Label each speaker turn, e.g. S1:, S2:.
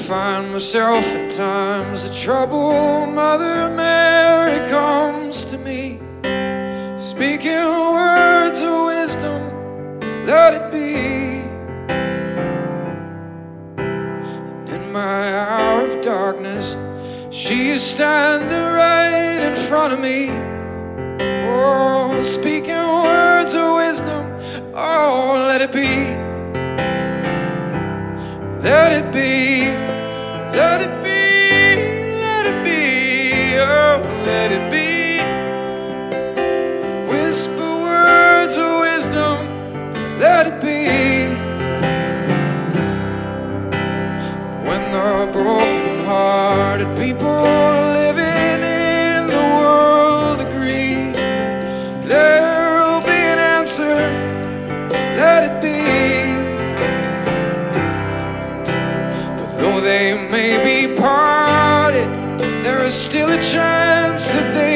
S1: find myself at times of trouble, Mother Mary comes to me, speaking words of wisdom, let it be. And in my hour of darkness, she is standing right in front of me, oh, speaking words of wisdom, oh, let it be. Let it be, let it be, let it be, oh, let it be. Whisper words of wisdom, let it be. When the broken-hearted people living in the world agree, there'll be an answer, let it be. Though they may be parted, there is still a chance that they